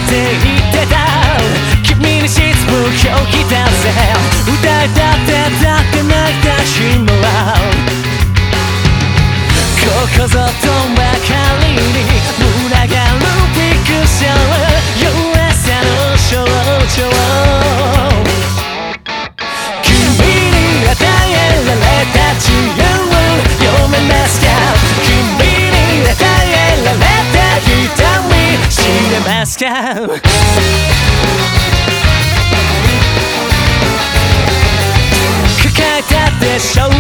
って言ってた君に失望をきたぜ歌いたってだって泣いた日もここぞとばかりに群がるピクション弱さの象徴君に与えられた自由を読めますか君に与えられた痛み知れますか抱えたでしょう